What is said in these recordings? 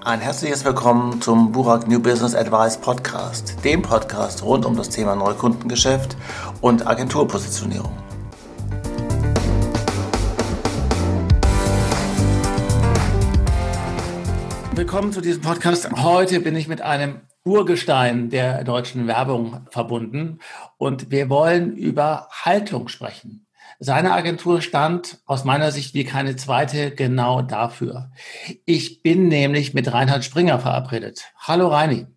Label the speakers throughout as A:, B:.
A: Ein herzliches Willkommen zum Burak New Business Advice Podcast, dem Podcast rund um das Thema Neukundengeschäft und Agenturpositionierung. Willkommen zu diesem Podcast. Heute bin ich mit einem Urgestein der deutschen Werbung verbunden und wir wollen über Haltung sprechen. Seine Agentur stand aus meiner Sicht wie keine zweite genau dafür. Ich bin nämlich mit Reinhard Springer verabredet. Hallo Reini.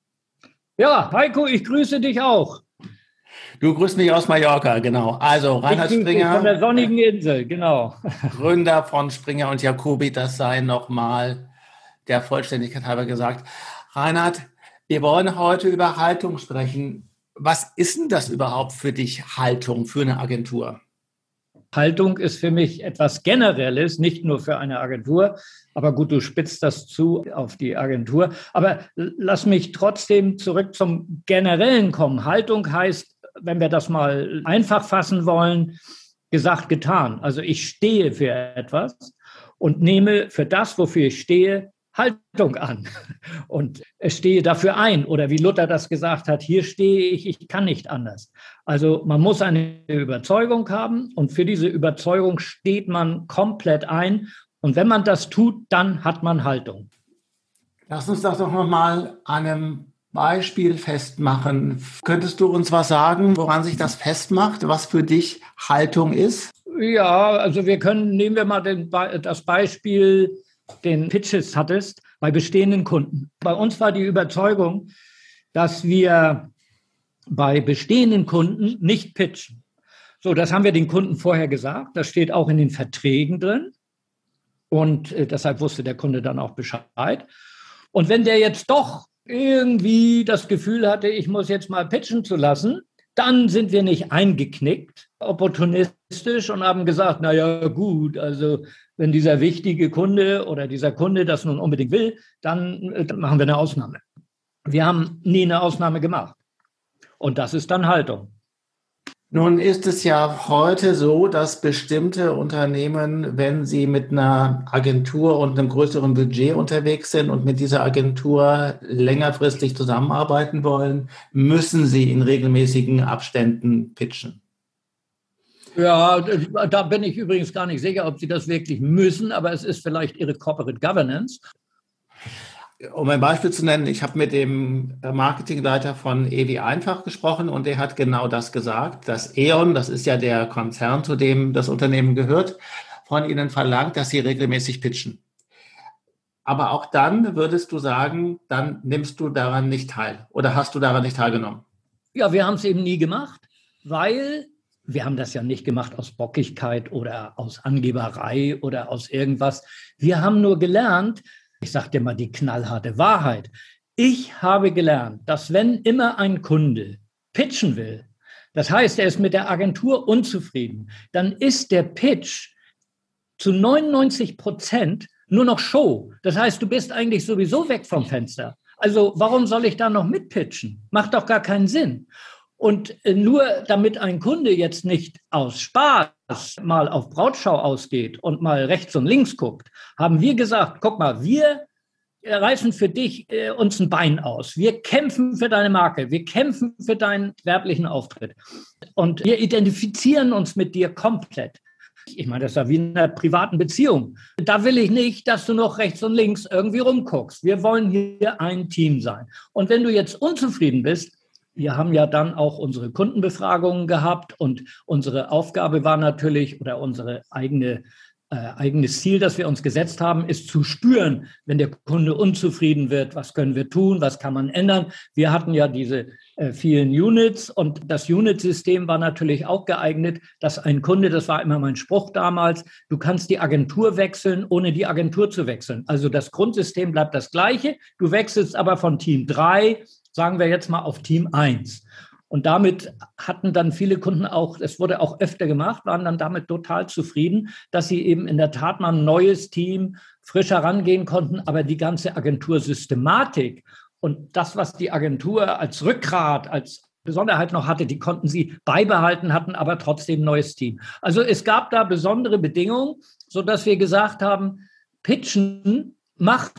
B: Ja, Heiko, ich grüße dich auch.
A: Du grüßt mich aus Mallorca, genau. Also Reinhard Springer.
B: Von der sonnigen Insel, genau.
A: Gründer von Springer und Jacobi, das sei nochmal der Vollständigkeit halber gesagt. Reinhard, wir wollen heute über Haltung sprechen. Was ist denn das überhaupt für dich, Haltung für eine Agentur?
B: Haltung ist für mich etwas Generelles, nicht nur für eine Agentur. Aber gut, du spitzt das zu auf die Agentur. Aber lass mich trotzdem zurück zum Generellen kommen. Haltung heißt, wenn wir das mal einfach fassen wollen, gesagt, getan. Also ich stehe für etwas und nehme für das, wofür ich stehe, Haltung an und stehe dafür ein. Oder wie Luther das gesagt hat, hier stehe ich kann nicht anders. Also man muss eine Überzeugung haben und für diese Überzeugung steht man komplett ein. Und wenn man das tut, dann hat man Haltung.
A: Lass uns das doch nochmal an einem Beispiel festmachen. Könntest du uns was sagen, woran sich das festmacht, was für dich Haltung ist?
B: Ja, also nehmen wir mal das Beispiel, den Pitches hattest, bei bestehenden Kunden. Bei uns war die Überzeugung, dass wir bei bestehenden Kunden nicht pitchen. So, das haben wir den Kunden vorher gesagt. Das steht auch in den Verträgen drin. Und deshalb wusste der Kunde dann auch Bescheid. Und wenn der jetzt doch irgendwie das Gefühl hatte, ich muss jetzt mal pitchen zu lassen, dann sind wir nicht eingeknickt, opportunistisch und haben gesagt, naja gut, also wenn dieser wichtige Kunde oder dieser Kunde das nun unbedingt will, dann machen wir eine Ausnahme. Wir haben nie eine Ausnahme gemacht. Und das ist dann Haltung.
A: Nun ist es ja heute so, dass bestimmte Unternehmen, wenn sie mit einer Agentur und einem größeren Budget unterwegs sind und mit dieser Agentur längerfristig zusammenarbeiten wollen, müssen sie in regelmäßigen Abständen pitchen.
B: Ja, da bin ich übrigens gar nicht sicher, ob sie das wirklich müssen, aber es ist vielleicht ihre Corporate Governance.
A: Um ein Beispiel zu nennen, ich habe mit dem Marketingleiter von EWI Einfach gesprochen und der hat genau das gesagt, dass E.ON, das ist ja der Konzern, zu dem das Unternehmen gehört, von ihnen verlangt, dass sie regelmäßig pitchen. Aber auch dann würdest du sagen, dann nimmst du daran nicht teil oder hast du daran nicht teilgenommen?
B: Ja, wir haben es eben nie gemacht, weil wir haben das ja nicht gemacht aus Bockigkeit oder aus Angeberei oder aus irgendwas. Wir haben nur gelernt, ich sage dir mal die knallharte Wahrheit. Ich habe gelernt, dass wenn immer ein Kunde pitchen will, das heißt, er ist mit der Agentur unzufrieden, dann ist der Pitch zu 99% nur noch Show. Das heißt, du bist eigentlich sowieso weg vom Fenster. Also warum soll ich da noch mitpitchen? Macht doch gar keinen Sinn. Und nur damit ein Kunde jetzt nicht aus Spaß mal auf Brautschau ausgeht und mal rechts und links guckt, haben wir gesagt, guck mal, wir reißen für dich uns ein Bein aus. Wir kämpfen für deine Marke, wir kämpfen für deinen werblichen Auftritt. Und wir identifizieren uns mit dir komplett. Ich meine, das ist ja wie in einer privaten Beziehung. Da will ich nicht, dass du noch rechts und links irgendwie rumguckst. Wir wollen hier ein Team sein. Und wenn du jetzt unzufrieden bist, wir haben ja dann auch unsere Kundenbefragungen gehabt und unsere Aufgabe war natürlich oder unsere eigenes Ziel, das wir uns gesetzt haben, ist zu spüren, wenn der Kunde unzufrieden wird, was können wir tun, was kann man ändern. Wir hatten ja diese vielen Units und das Unit-System war natürlich auch geeignet, dass ein Kunde, das war immer mein Spruch damals, du kannst die Agentur wechseln, ohne die Agentur zu wechseln. Also das Grundsystem bleibt das gleiche, du wechselst aber von Team 3, sagen wir jetzt mal auf Team 1. Und damit hatten dann viele Kunden auch, es wurde auch öfter gemacht, waren dann damit total zufrieden, dass sie eben in der Tat mal ein neues Team frisch herangehen konnten, aber die ganze Agentursystematik und das, was die Agentur als Rückgrat, als Besonderheit noch hatte, die konnten sie beibehalten, hatten aber trotzdem ein neues Team. Also es gab da besondere Bedingungen, sodass wir gesagt haben, Pitchen macht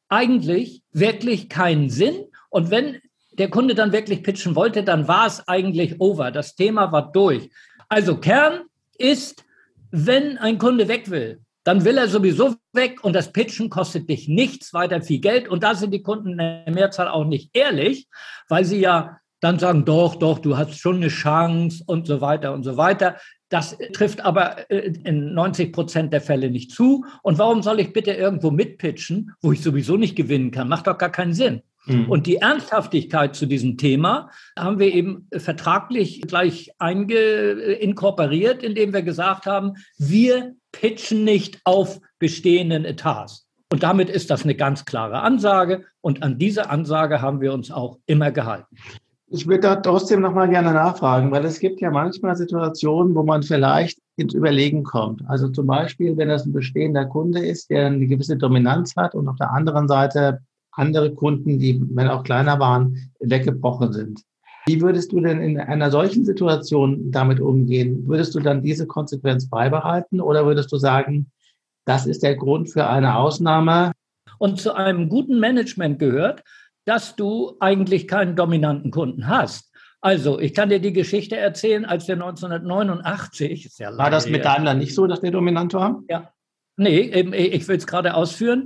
B: eigentlich wirklich keinen Sinn. Und wenn der Kunde dann wirklich pitchen wollte, dann war es eigentlich over. Das Thema war durch. Also Kern ist, wenn ein Kunde weg will, dann will er sowieso weg und das Pitchen kostet dich nichts weiter viel Geld. Und da sind die Kunden in der Mehrzahl auch nicht ehrlich, weil sie ja dann sagen, doch, du hast schon eine Chance und so weiter und so weiter. Das trifft aber in 90% der Fälle nicht zu. Und warum soll ich bitte irgendwo mitpitchen, wo ich sowieso nicht gewinnen kann? Macht doch gar keinen Sinn. Und die Ernsthaftigkeit zu diesem Thema haben wir eben vertraglich gleich inkorporiert, indem wir gesagt haben, wir pitchen nicht auf bestehenden Etats. Und damit ist das eine ganz klare Ansage. Und an diese Ansage haben wir uns auch immer gehalten.
A: Ich würde da trotzdem noch mal gerne nachfragen, weil es gibt ja manchmal Situationen, wo man vielleicht ins Überlegen kommt. Also zum Beispiel, wenn das ein bestehender Kunde ist, der eine gewisse Dominanz hat und auf der anderen Seite andere Kunden, die, wenn auch kleiner waren, weggebrochen sind. Wie würdest du denn in einer solchen Situation damit umgehen? Würdest du dann diese Konsequenz beibehalten oder würdest du sagen, das ist der Grund für eine Ausnahme?
B: Und zu einem guten Management gehört, dass du eigentlich keinen dominanten Kunden hast. Also, ich kann dir die Geschichte erzählen, als wir 1989, ist ja
A: war das mit Daimler nicht so, dass der dominant war?
B: Ja. Nee, ich will es gerade ausführen.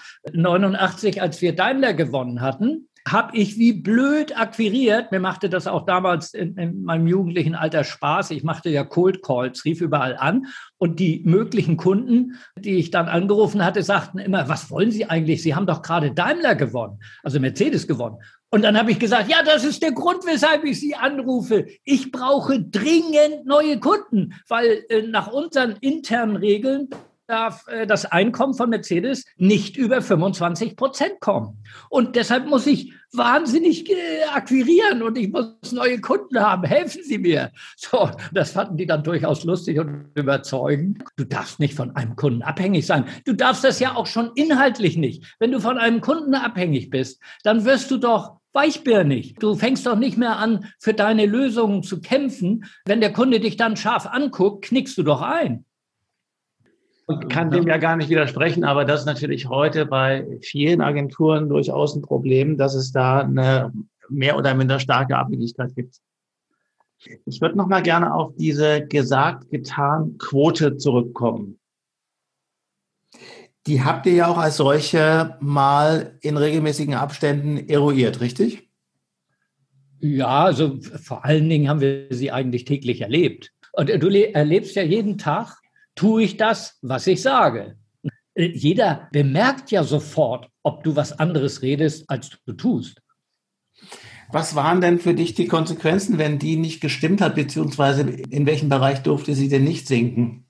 B: 89, als wir Daimler gewonnen hatten, habe ich wie blöd akquiriert. Mir machte das auch damals in meinem jugendlichen Alter Spaß. Ich machte ja Cold Calls, rief überall an. Und die möglichen Kunden, die ich dann angerufen hatte, sagten immer, was wollen Sie eigentlich? Sie haben doch gerade Daimler gewonnen, also Mercedes gewonnen. Und dann habe ich gesagt, ja, das ist der Grund, weshalb ich Sie anrufe. Ich brauche dringend neue Kunden, weil nach unseren internen Regeln darf das Einkommen von Mercedes nicht über 25% kommen. Und deshalb muss ich wahnsinnig akquirieren und ich muss neue Kunden haben. Helfen Sie mir. So, das fanden die dann durchaus lustig und überzeugend. Du darfst nicht von einem Kunden abhängig sein. Du darfst das ja auch schon inhaltlich nicht. Wenn du von einem Kunden abhängig bist, dann wirst du doch weichbirnig. Du fängst doch nicht mehr an, für deine Lösungen zu kämpfen. Wenn der Kunde dich dann scharf anguckt, knickst du doch ein.
A: Ich kann dem ja gar nicht widersprechen, aber das ist natürlich heute bei vielen Agenturen durchaus ein Problem, dass es da eine mehr oder minder starke Abhängigkeit gibt. Ich würde noch mal gerne auf diese Gesagt-Getan-Quote zurückkommen. Die habt ihr ja auch als solche mal in regelmäßigen Abständen eruiert, richtig?
B: Ja, also vor allen Dingen haben wir sie eigentlich täglich erlebt. Und du erlebst ja jeden Tag, tue ich das, was ich sage. Jeder bemerkt ja sofort, ob du was anderes redest, als du tust.
A: Was waren denn für dich die Konsequenzen, wenn die nicht gestimmt hat, beziehungsweise in welchem Bereich durfte sie denn nicht sinken?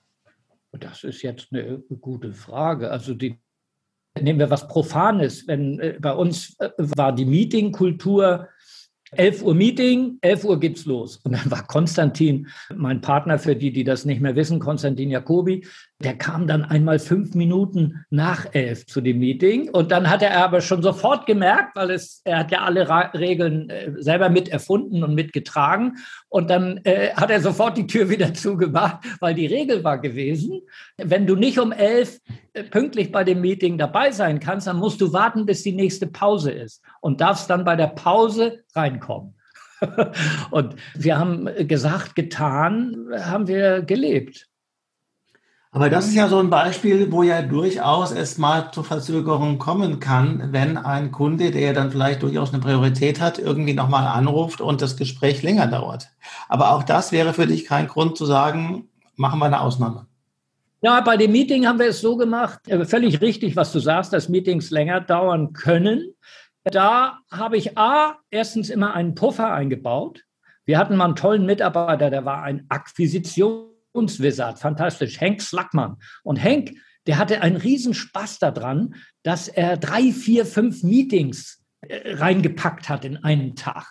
B: Das ist jetzt eine gute Frage. Also nehmen wir was Profanes. Bei uns war die Meetingkultur 11 Uhr Meeting, 11 Uhr geht's los. Und dann war Konstantin, mein Partner, für die das nicht mehr wissen, Konstantin Jacobi, der kam dann einmal 5 Minuten nach 11 zu dem Meeting. Und dann hat er aber schon sofort gemerkt, weil er hat ja alle Regeln selber mit erfunden und mitgetragen. Und dann hat er sofort die Tür wieder zugemacht, weil die Regel war gewesen, wenn du nicht um 11 pünktlich bei dem Meeting dabei sein kannst, dann musst du warten, bis die nächste Pause ist und darfst dann bei der Pause reinkommen. Und wir haben gesagt, getan, haben wir gelebt.
A: Aber das ist ja so ein Beispiel, wo ja durchaus es mal zu Verzögerungen kommen kann, wenn ein Kunde, der ja dann vielleicht durchaus eine Priorität hat, irgendwie nochmal anruft und das Gespräch länger dauert. Aber auch das wäre für dich kein Grund zu sagen, machen wir eine Ausnahme.
B: Ja, bei dem Meeting haben wir es so gemacht, völlig richtig, was du sagst, dass Meetings länger dauern können. Da habe ich erstens immer einen Puffer eingebaut. Wir hatten mal einen tollen Mitarbeiter, der war ein Akquisitionswizard, fantastisch, Henk Slackmann. Und Henk, der hatte einen Riesenspaß daran, dass er 3, 4, 5 Meetings reingepackt hat in einen Tag.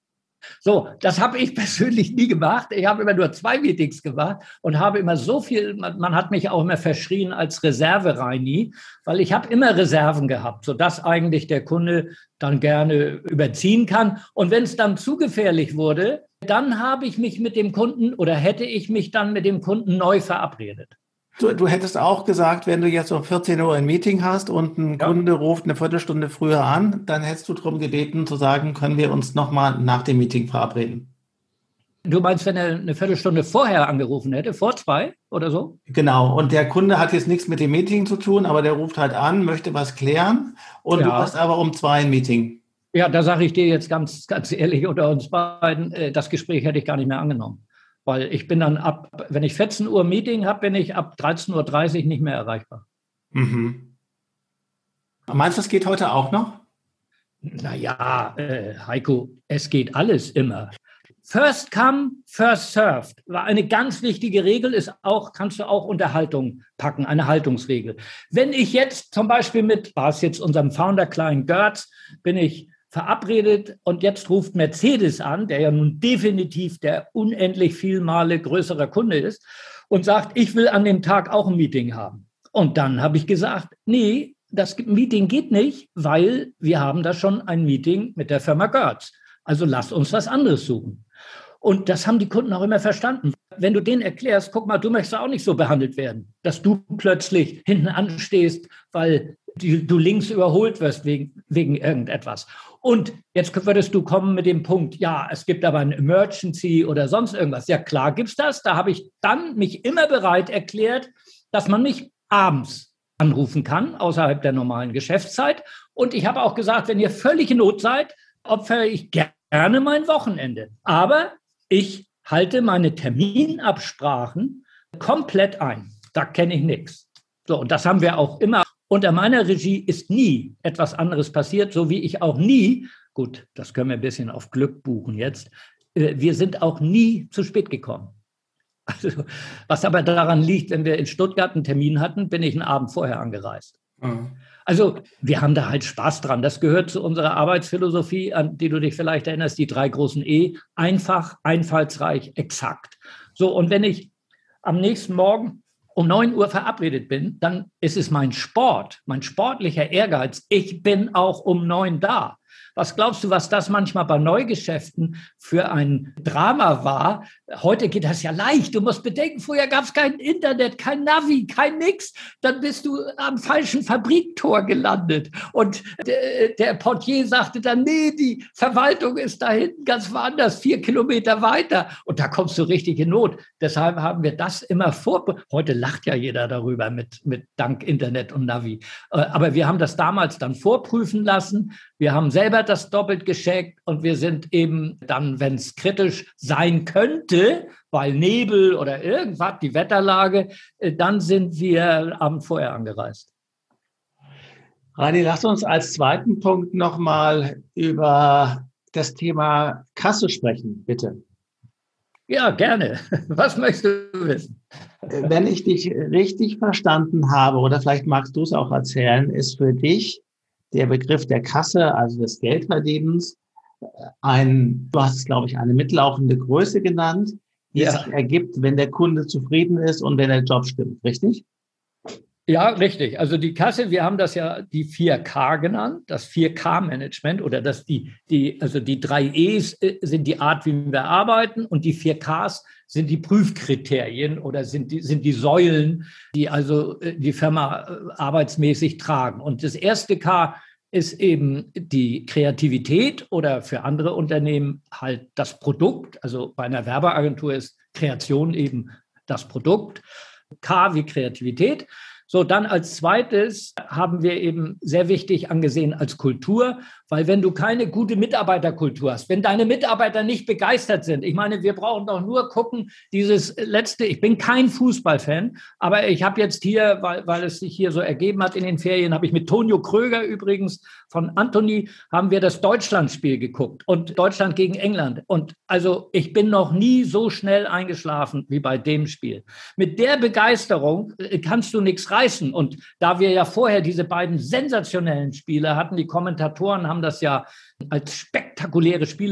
B: So, das habe ich persönlich nie gemacht. Ich habe immer nur 2 Meetings gemacht und habe immer so viel, man hat mich auch immer verschrien als Reserve-Reini, weil ich habe immer Reserven gehabt, sodass eigentlich der Kunde dann gerne überziehen kann. Und wenn es dann zu gefährlich wurde, dann habe ich mich mit dem Kunden oder hätte ich mich dann mit dem Kunden neu verabredet.
A: Du hättest auch gesagt, wenn du jetzt um 14 Uhr ein Meeting hast und ein Kunde ruft eine Viertelstunde früher an, dann hättest du darum gebeten zu sagen, können wir uns nochmal nach dem Meeting verabreden.
B: Du meinst, wenn er eine Viertelstunde vorher angerufen hätte, vor 2 oder so?
A: Genau, und der Kunde hat jetzt nichts mit dem Meeting zu tun, aber der ruft halt an, möchte was klären und du hast aber um 2 ein Meeting.
B: Ja, da sage ich dir jetzt ganz, ganz ehrlich unter uns beiden, das Gespräch hätte ich gar nicht mehr angenommen. Weil ich bin dann wenn ich 14 Uhr Meeting habe, bin ich ab 13:30 Uhr nicht mehr erreichbar.
A: Mhm. Meinst du, das geht heute auch noch?
B: Naja, Heiko, es geht alles immer. First come, first served war eine ganz wichtige Regel, kannst du auch Unterhaltung packen, eine Haltungsregel. Wenn ich jetzt zum Beispiel war es jetzt unserem Founder Klein Görz, bin ich verabredet und jetzt ruft Mercedes an, der ja nun definitiv der unendlich viel Male größere Kunde ist und sagt, ich will an dem Tag auch ein Meeting haben. Und dann habe ich gesagt, nee, das Meeting geht nicht, weil wir haben da schon ein Meeting mit der Firma Görz. Also lasst uns was anderes suchen. Und das haben die Kunden auch immer verstanden. Wenn du denen erklärst, guck mal, du möchtest auch nicht so behandelt werden, dass du plötzlich hinten anstehst, weil du links überholt wirst wegen irgendetwas. Und jetzt würdest du kommen mit dem Punkt, ja, es gibt aber ein Emergency oder sonst irgendwas. Ja, klar gibt's das. Da habe ich dann mich immer bereit erklärt, dass man mich abends anrufen kann, außerhalb der normalen Geschäftszeit. Und ich habe auch gesagt, wenn ihr völlig in Not seid, opfere ich gerne mein Wochenende. Aber ich halte meine Terminabsprachen komplett ein. Da kenne ich nichts. So, und das haben wir auch immer. Unter meiner Regie ist nie etwas anderes passiert, so wie ich auch nie, gut, das können wir ein bisschen auf Glück buchen jetzt, wir sind auch nie zu spät gekommen. Also, was aber daran liegt, wenn wir in Stuttgart einen Termin hatten, bin ich einen Abend vorher angereist. Mhm. Also wir haben da halt Spaß dran. Das gehört zu unserer Arbeitsphilosophie, an die du dich vielleicht erinnerst, die 3 großen E. Einfach, einfallsreich, exakt. So, und wenn ich am nächsten Morgen um 9 Uhr verabredet bin, dann ist es mein Sport, mein sportlicher Ehrgeiz. Ich bin auch um 9 da. Was glaubst du, was das manchmal bei Neugeschäften für ein Drama war? Heute geht das ja leicht. Du musst bedenken, früher gab es kein Internet, kein Navi, kein nix. Dann bist du am falschen Fabriktor gelandet. Und der Portier sagte dann, nee, die Verwaltung ist da hinten ganz woanders, 4 Kilometer weiter. Und da kommst du richtig in Not. Deshalb haben wir das immer Heute lacht ja jeder darüber mit dank Internet und Navi. Aber wir haben das damals dann vorprüfen lassen. Wir haben selber das doppelt gecheckt und wir sind eben dann, wenn es kritisch sein könnte, weil Nebel oder irgendwas, die Wetterlage, dann sind wir Abend vorher angereist.
A: Rani, lass uns als zweiten Punkt nochmal über das Thema Kasse sprechen, bitte.
B: Ja, gerne. Was möchtest du wissen?
A: Wenn ich dich richtig verstanden habe, oder vielleicht magst du es auch erzählen, ist für dich der Begriff der Kasse, also des Geldverdienens, du hast es, glaube ich, eine mitlaufende Größe genannt, die sich ergibt, wenn der Kunde zufrieden ist und wenn der Job stimmt, richtig?
B: Ja, richtig. Also die Kasse, wir haben das ja die 4K genannt, das 4K-Management oder also die 3 E's sind die Art, wie wir arbeiten und die 4Ks sind die Prüfkriterien oder sind die Säulen, die also die Firma arbeitsmäßig tragen. Und das erste K ist eben die Kreativität oder für andere Unternehmen halt das Produkt. Also bei einer Werbeagentur ist Kreation eben das Produkt. K wie Kreativität. So, dann als zweites haben wir eben sehr wichtig angesehen als Kultur, weil wenn du keine gute Mitarbeiterkultur hast, wenn deine Mitarbeiter nicht begeistert sind, ich meine, wir brauchen doch nur gucken, ich bin kein Fußballfan, aber ich habe jetzt hier, weil es sich hier so ergeben hat in den Ferien, habe ich mit Tonio Kröger übrigens von Anthony, haben wir das Deutschlandspiel geguckt und Deutschland gegen England. Und also ich bin noch nie so schnell eingeschlafen wie bei dem Spiel. Mit der Begeisterung kannst du nichts reißen. Und da wir ja vorher diese beiden sensationellen Spiele hatten, die Kommentatoren haben das ja als spektakuläre Spiele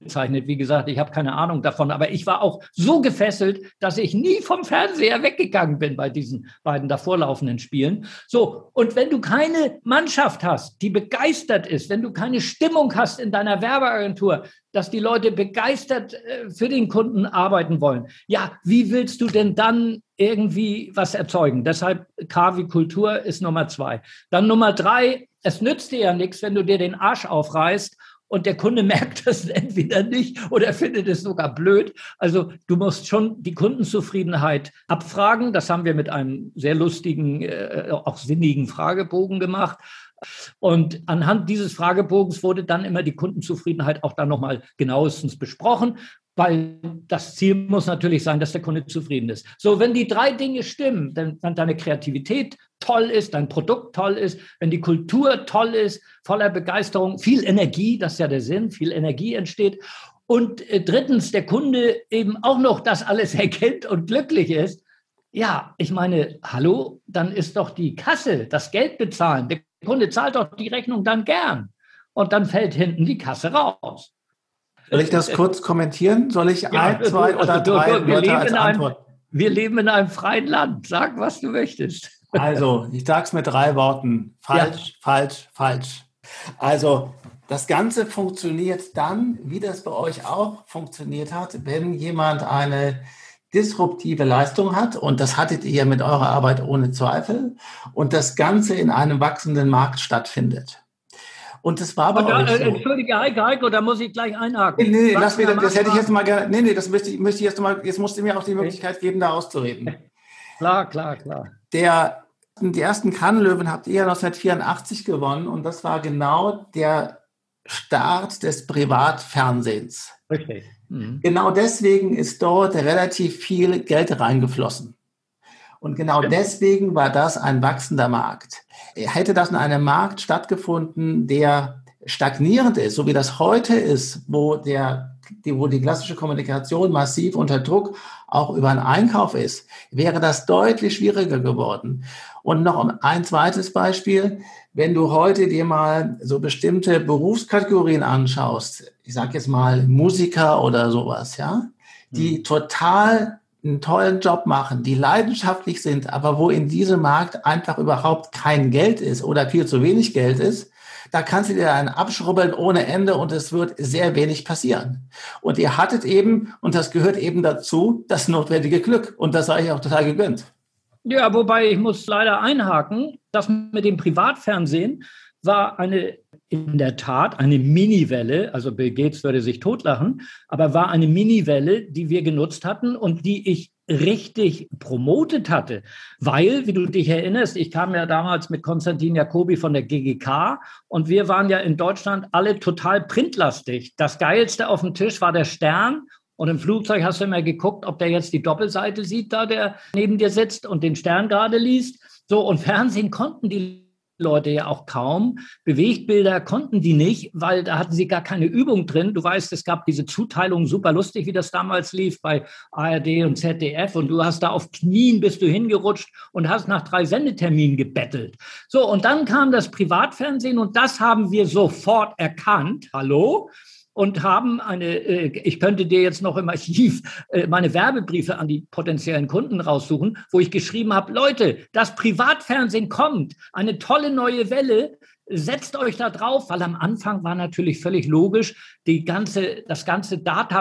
B: aufgezeichnet. Wie gesagt, ich habe keine Ahnung davon, aber ich war auch so gefesselt, dass ich nie vom Fernseher weggegangen bin bei diesen beiden davorlaufenden Spielen. So, und wenn du keine Mannschaft hast, die begeistert ist, wenn du keine Stimmung hast in deiner Werbeagentur, dass die Leute begeistert für den Kunden arbeiten wollen, ja, wie willst du denn dann irgendwie was erzeugen? Deshalb K wie Kultur ist Nummer 2. Dann Nummer 3, es nützt dir ja nichts, wenn du dir den Arsch aufreißt und der Kunde merkt das entweder nicht oder findet es sogar blöd. Also du musst schon die Kundenzufriedenheit abfragen. Das haben wir mit einem sehr lustigen, auch sinnigen Fragebogen gemacht. Und anhand dieses Fragebogens wurde dann immer die Kundenzufriedenheit auch dann nochmal genauestens besprochen, weil das Ziel muss natürlich sein, dass der Kunde zufrieden ist. So, wenn die 3 Dinge stimmen, wenn deine Kreativität toll ist, dein Produkt toll ist, wenn die Kultur toll ist, voller Begeisterung, viel Energie, das ist ja der Sinn, viel Energie entsteht. Und drittens, der Kunde eben auch noch das alles erkennt und glücklich ist. Ja, ich meine, hallo, dann ist doch die Kasse, das Geld bezahlen. Der Kunde zahlt doch die Rechnung dann gern. Und dann fällt hinten die Kasse raus.
A: Soll ich das kurz kommentieren? Soll ich 1, 2 oder 3 Wörter als Antwort?
B: Wir leben in einem freien Land. Sag, was du möchtest.
A: Also, ich sage es mit 3 Worten. Falsch, ja. Falsch, falsch. Also, das Ganze funktioniert dann, wie das bei euch auch funktioniert hat, wenn jemand eine disruptive Leistung hat. Und das hattet ihr mit eurer Arbeit ohne Zweifel. Und das Ganze in einem wachsenden Markt stattfindet. Und das war bei euch so.
B: Entschuldige, Heiko, da muss ich gleich einhaken.
A: Nee, lass mir, das hätte ich jetzt mal gerne. Nee, das möchte ich jetzt mal. Jetzt musst du mir auch die Möglichkeit geben, da auszureden.
B: Klar.
A: Die ersten Kannenlöwen habt ihr ja 1984 gewonnen und das war genau der Start des Privatfernsehens.
B: Richtig.
A: Mhm. Genau deswegen ist dort relativ viel Geld reingeflossen. Und genau deswegen war das ein wachsender Markt. Hätte das in einem Markt stattgefunden, der stagnierend ist, so wie das heute ist, wo die klassische Kommunikation massiv unter Druck auch über einen Einkauf ist, wäre das deutlich schwieriger geworden. Und noch ein zweites Beispiel, wenn du heute dir mal so bestimmte Berufskategorien anschaust, ich sage jetzt mal Musiker oder sowas, ja, die total einen tollen Job machen, die leidenschaftlich sind, aber wo in diesem Markt einfach überhaupt kein Geld ist oder viel zu wenig Geld ist, da kannst du dir einen abschrubbeln ohne Ende und es wird sehr wenig passieren. Und ihr hattet eben, und das gehört eben dazu, das notwendige Glück. Und das sei ich auch total gegönnt.
B: Ja, wobei ich muss leider einhaken, das mit dem Privatfernsehen war in der Tat eine Mini-Welle, also Bill Gates würde sich totlachen, aber war eine Mini-Welle, die wir genutzt hatten und die ich richtig promotet hatte, weil, wie du dich erinnerst, ich kam ja damals mit Konstantin Jacobi von der GGK und wir waren ja in Deutschland alle total printlastig. Das Geilste auf dem Tisch war der Stern und im Flugzeug hast du immer geguckt, ob der jetzt die Doppelseite sieht, da der neben dir sitzt und den Stern gerade liest. So, und Fernsehen konnten die Leute ja auch kaum. Bewegtbilder konnten die nicht, weil da hatten sie gar keine Übung drin. Du weißt, es gab diese Zuteilung, super lustig, wie das damals lief bei ARD und ZDF und du hast da auf Knien bist du hingerutscht und hast nach 3 Sendeterminen gebettelt. So, und dann kam das Privatfernsehen und das haben wir sofort erkannt. Hallo? Und haben ich könnte dir jetzt noch im Archiv meine Werbebriefe an die potenziellen Kunden raussuchen, wo ich geschrieben habe, Leute, das Privatfernsehen kommt, eine tolle neue Welle, setzt euch da drauf, weil am Anfang war natürlich völlig logisch, das ganze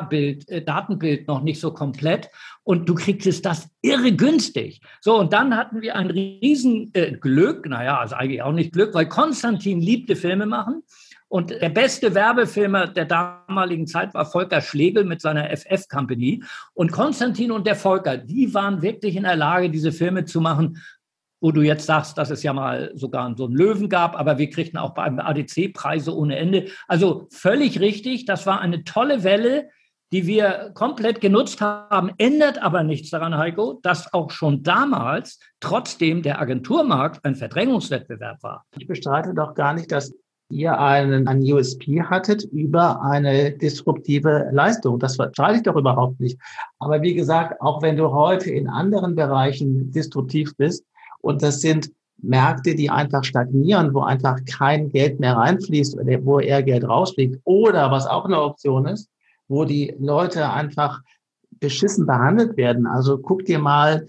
B: Datenbild noch nicht so komplett und du kriegst das irre günstig. So, und dann hatten wir ein riesen Glück, also eigentlich auch nicht Glück, weil Konstantin liebte Filme machen. Und der beste Werbefilmer der damaligen Zeit war Volker Schlegel mit seiner FF Company. Und Konstantin und der Volker, die waren wirklich in der Lage, diese Filme zu machen, wo du jetzt sagst, dass es ja mal sogar so einen Löwen gab, aber wir kriegten auch beim ADC Preise ohne Ende. Also völlig richtig, das war eine tolle Welle, die wir komplett genutzt haben, ändert aber nichts daran, Heiko, dass auch schon damals trotzdem der Agenturmarkt ein Verdrängungswettbewerb war.
A: Ich bestreite doch gar nicht, dass ihr einen USP hattet über eine disruptive Leistung. Das bestreite ich doch überhaupt nicht. Aber wie gesagt, auch wenn du heute in anderen Bereichen disruptiv bist, und das sind Märkte, die einfach stagnieren, wo einfach kein Geld mehr reinfließt, wo eher Geld rausfliegt, oder was auch eine Option ist, wo die Leute einfach beschissen behandelt werden. Also guck dir mal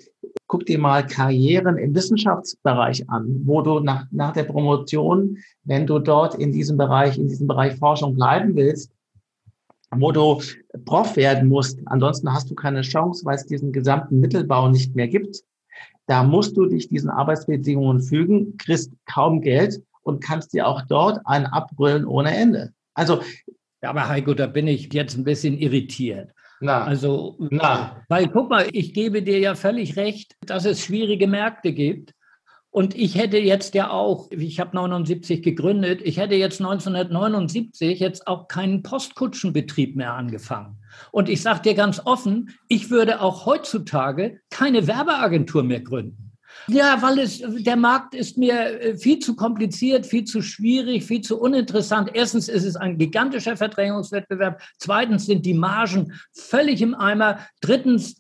A: Karrieren im Wissenschaftsbereich an, wo du nach der Promotion, wenn du dort in diesem Bereich Forschung bleiben willst, wo du Prof werden musst. Ansonsten hast du keine Chance, weil es diesen gesamten Mittelbau nicht mehr gibt. Da musst du dich diesen Arbeitsbedingungen fügen, kriegst kaum Geld und kannst dir auch dort einen abbrüllen ohne Ende. Also,
B: ja, aber Heiko, da bin ich jetzt ein bisschen irritiert.
A: na,
B: Also,
A: na,
B: weil guck mal, ich gebe dir ja völlig recht, dass es schwierige Märkte gibt. Und ich hätte jetzt ja auch, ich habe 79 gegründet, ich hätte jetzt 1979 jetzt auch keinen Postkutschenbetrieb mehr angefangen. Und ich sage dir ganz offen, ich würde auch heutzutage keine Werbeagentur mehr gründen. Ja, weil der Markt ist mir viel zu kompliziert, viel zu schwierig, viel zu uninteressant. Erstens ist es ein gigantischer Verdrängungswettbewerb. Zweitens sind die Margen völlig im Eimer. Drittens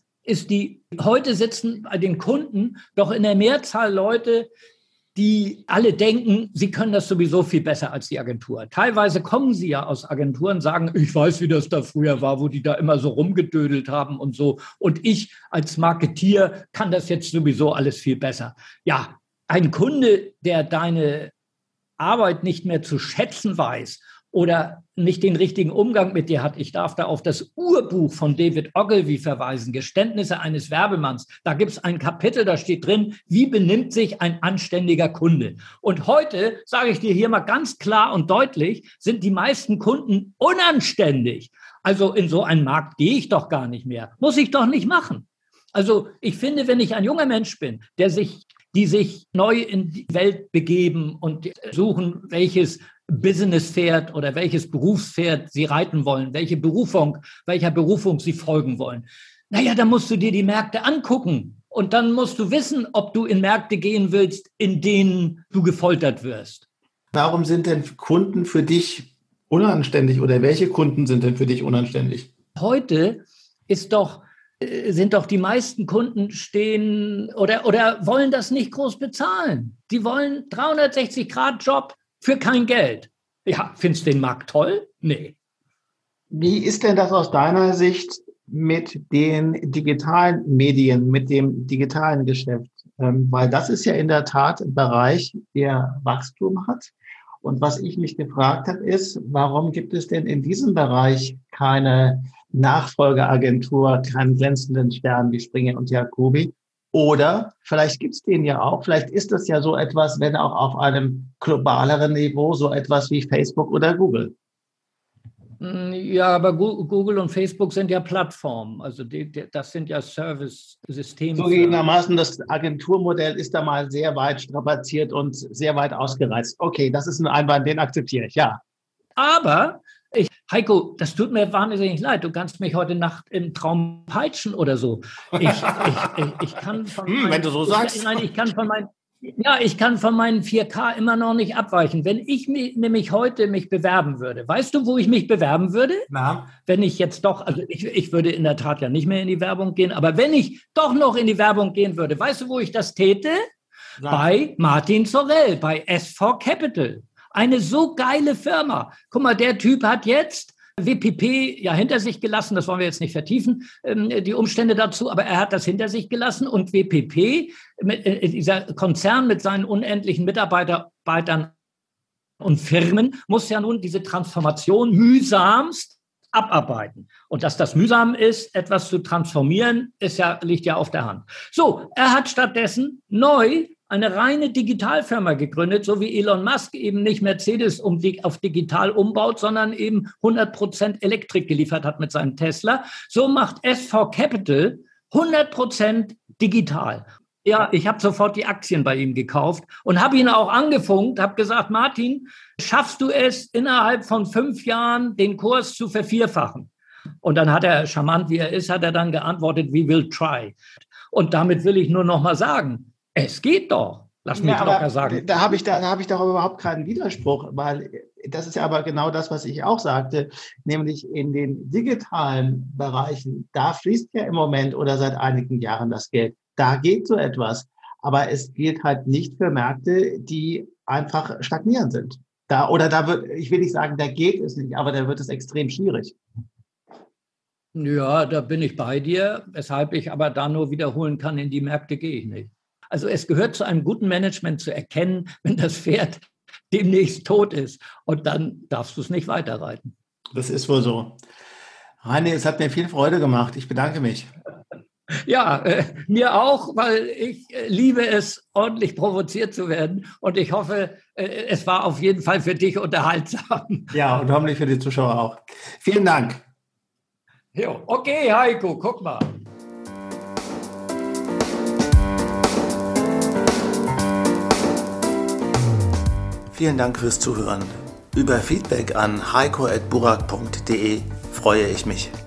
B: heute sitzen bei den Kunden doch in der Mehrzahl Leute, die alle denken, sie können das sowieso viel besser als die Agentur. Teilweise kommen sie ja aus Agenturen, sagen, ich weiß, wie das da früher war, wo die da immer so rumgedödelt haben und so. Und ich als Marketier kann das jetzt sowieso alles viel besser. Ja, ein Kunde, der deine Arbeit nicht mehr zu schätzen weiß oder nicht den richtigen Umgang mit dir hat. Ich darf da auf das Urbuch von David Ogilvy verweisen, Geständnisse eines Werbemanns. Da gibt es ein Kapitel, da steht drin, wie benimmt sich ein anständiger Kunde? Und heute, sage ich dir hier mal ganz klar und deutlich, sind die meisten Kunden unanständig. Also in so einen Markt gehe ich doch gar nicht mehr. Muss ich doch nicht machen. Also ich finde, wenn ich ein junger Mensch bin, die sich neu in die Welt begeben und suchen, welches Businesspferd oder welches Berufspferd sie reiten wollen, welcher Berufung sie folgen wollen. Naja, da musst du dir die Märkte angucken und dann musst du wissen, ob du in Märkte gehen willst, in denen du gefoltert wirst.
A: warum sind denn Kunden für dich unanständig oder welche Kunden sind denn für dich unanständig?
B: Heute sind doch die meisten Kunden stehen oder wollen das nicht groß bezahlen. Die wollen 360-Grad-Job für kein Geld. Ja, findest du den Markt toll? Nee.
A: Wie ist denn das aus deiner Sicht mit den digitalen Medien, mit dem digitalen Geschäft? Weil das ist ja in der Tat ein Bereich, der Wachstum hat. Und was ich mich gefragt habe, ist, warum gibt es denn in diesem Bereich keine Nachfolgeagentur, keinen glänzenden Stern wie Springer und Jacobi? Oder vielleicht gibt es den ja auch, vielleicht ist das ja so etwas, wenn auch auf einem globaleren Niveau, so etwas wie Facebook oder Google.
B: Ja, aber Google und Facebook sind ja Plattformen. Also das sind ja Service-Systeme.
A: Zugegebenermaßen, das Agenturmodell ist da mal sehr weit strapaziert und sehr weit ausgereizt. Okay, das ist ein Einwand, den akzeptiere ich, ja.
B: Aber Heiko, das tut mir wahnsinnig leid. Du kannst mich heute Nacht im Traum peitschen oder so. Ich kann
A: wenn du so sagst.
B: Nein, ich kann von meinen 4K immer noch nicht abweichen. Wenn ich mich nämlich heute bewerben würde, weißt du, wo ich mich bewerben würde?
A: Na?
B: Wenn ich jetzt doch, also ich würde in der Tat ja nicht mehr in die Werbung gehen, aber wenn ich doch noch in die Werbung gehen würde, weißt du, wo ich das täte? Bei Martin Sorrell, bei S4 Capital. Eine so geile Firma. Guck mal, der Typ hat jetzt WPP ja hinter sich gelassen, das wollen wir jetzt nicht vertiefen, die Umstände dazu, aber er hat das hinter sich gelassen und WPP, dieser Konzern mit seinen unendlichen Mitarbeitern und Firmen, muss ja nun diese Transformation mühsamst abarbeiten. Und dass das mühsam ist, etwas zu transformieren, liegt ja auf der Hand. So, er hat stattdessen neu eine reine Digitalfirma gegründet, so wie Elon Musk eben nicht Mercedes auf digital umbaut, sondern eben 100% Elektrik geliefert hat mit seinem Tesla. So macht S4 Capital 100% digital. Ja, ich habe sofort die Aktien bei ihm gekauft und habe ihn auch angefunkt, habe gesagt, Martin, schaffst du es innerhalb von 5 Jahren, den Kurs zu vervierfachen? Und dann hat er, charmant wie er ist, hat er dann geantwortet, we will try. Und damit will ich nur noch mal sagen, es geht doch. Lass mich locker sagen.
A: Da habe ich doch überhaupt keinen Widerspruch, weil das ist ja aber genau das, was ich auch sagte, nämlich in den digitalen Bereichen, da fließt ja im Moment oder seit einigen Jahren das Geld. Da geht so etwas. Aber es gilt halt nicht für Märkte, die einfach stagnierend sind. Ich will nicht sagen, da geht es nicht, aber da wird es extrem schwierig.
B: Ja, da bin ich bei dir, weshalb ich aber da nur wiederholen kann, in die Märkte gehe ich nicht. Also es gehört zu einem guten Management zu erkennen, wenn das Pferd demnächst tot ist und dann darfst du es nicht weiterreiten.
A: Das ist wohl so. Reini, es hat mir viel Freude gemacht. Ich bedanke mich.
B: Ja, mir auch, weil ich liebe es, ordentlich provoziert zu werden. Und ich hoffe, es war auf jeden Fall für dich unterhaltsam.
A: Ja, und hoffentlich für die Zuschauer auch. Vielen Dank.
B: Jo, okay, Heiko, guck mal.
A: Vielen Dank fürs Zuhören. Über Feedback an heiko@burak.de freue ich mich.